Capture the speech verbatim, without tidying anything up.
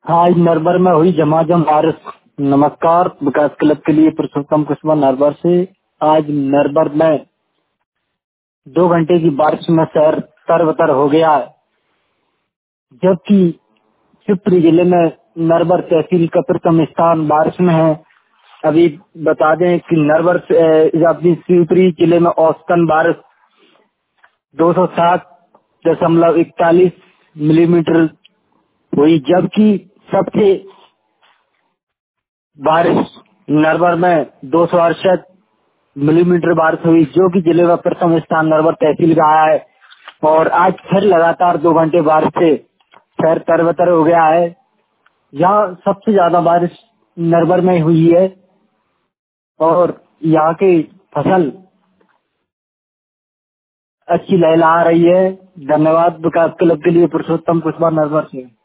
आज नरबर में हुई झमाझम बारिश। नमस्कार, विकास क्लब के लिए पुरुषोत्तम कुशवाहा नरबर से। आज नरबर में दो घंटे की बारिश में शहर तरबतर हो गया है, जबकि शिवपुरी जिले में नरबर तहसील का प्रथम स्थान बारिश में है। अभी बता दें कि नरबर से अ, अपनी शिवपुरी जिले में औसतन बारिश दो सौ सात दशमलव इकतालीस मिलीमीटर हुई, जबकि सबसे बारिश नरवर में दो सौ अड़सठ मिलीमीटर बारिश हुई, जो कि जिले का प्रथम स्थान नरवर तहसील का आया है। और आज फिर लगातार दो घंटे बारिश से शहर तरबतर हो गया है। यहाँ सबसे ज्यादा बारिश नरवर में हुई है और यहाँ की फसल अच्छी लहला रही है। धन्यवाद। विकास क्लब के लिए पुरुषोत्तम कुशवाहा नरवर से।